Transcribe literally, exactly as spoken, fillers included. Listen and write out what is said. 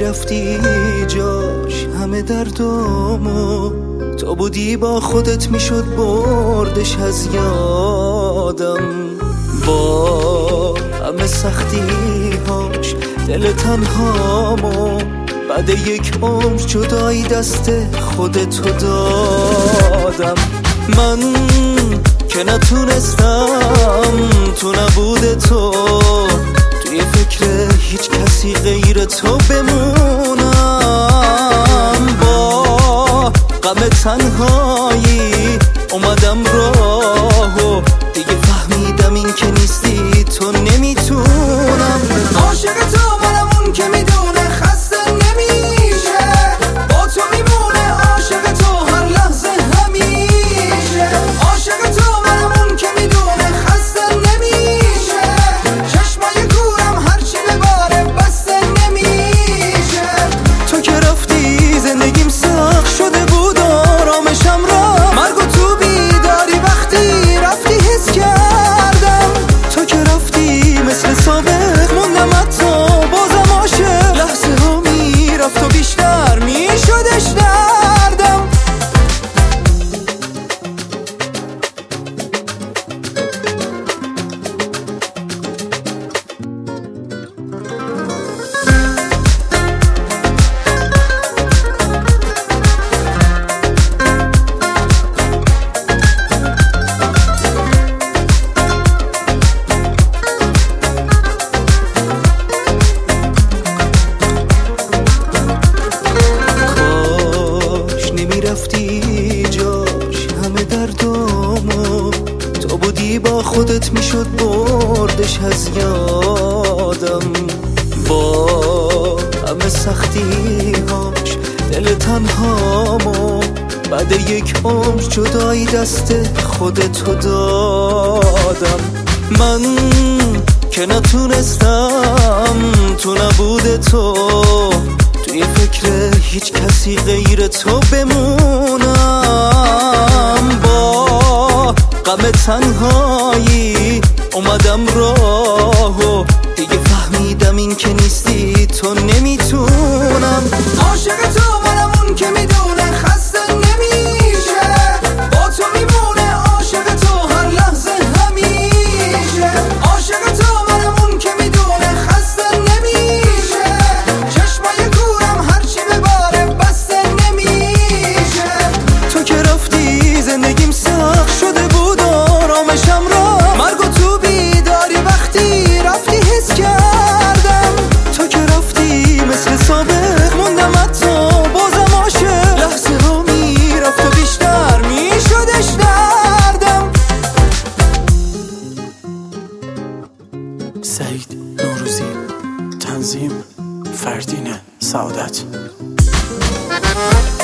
نمیرفتی جاش همه دردامو، تو بودی با خودت میشد بردش از یادم. با همه سختی هاش دل تنهامو، بعد یک عمر جدایی دست خودتو دادم. من که نتونستم تو نبود تو توی فکر هیچ کسی غیر تو بمونم. با غم تنهایی اومدم راهو، دیگه فهمیدم این که نیستی تو نمیتونم. عاشق تو منم اون که میدونه خسته نمیشه، با تو میمونه عاشق تو هر لحظه همیشه. عاشق تو منم اون که میدونه خسته نمیشه، چشمای گورم هرچی بباره بسته نمیشه. تو که رفتی زندگیم سخت شده بود آرامشم را، مرگ و تو بیداری وقتی رفتی حس کردم. تو که رفتی مثل سابق موندم حتی بازم عاشق، لحظه ها میرفت و بیشتر میشدش دردم. رفتی جاش همه دردامو، تو بودی با خودت میشد بردش از یادم. با همه سختی هاش دل تنهامو، بعد یک عمر جدایی دست خودتو دادم. من که نتونستم تو نبود تو توی فکر هیچ کسی غیر تو بمونم. با غم تنهایی اومدم راهو، دیگه فهمیدم این که نیستی تو نمیتونم. عاشق تو منم اون که میدونه خسته نمیشه، با تو میمونه عاشق تو هر لحظه همیشه. عاشق تو منم اون که میدونه خسته نمیشه، چشمای گورم هرچی بباره بسته نمیشه. تو که رفتی زندگیم سخت شده بود آرامشم را، مرگ و تو بیداری وقتی رفتی حس کردم. تو که رفتی مثل سابق موندم حتی بازم عاشق، لحظه ها میرفت و بیشتر میشدش دردم. سعید نوروزی، تنظیم فردین سعادت.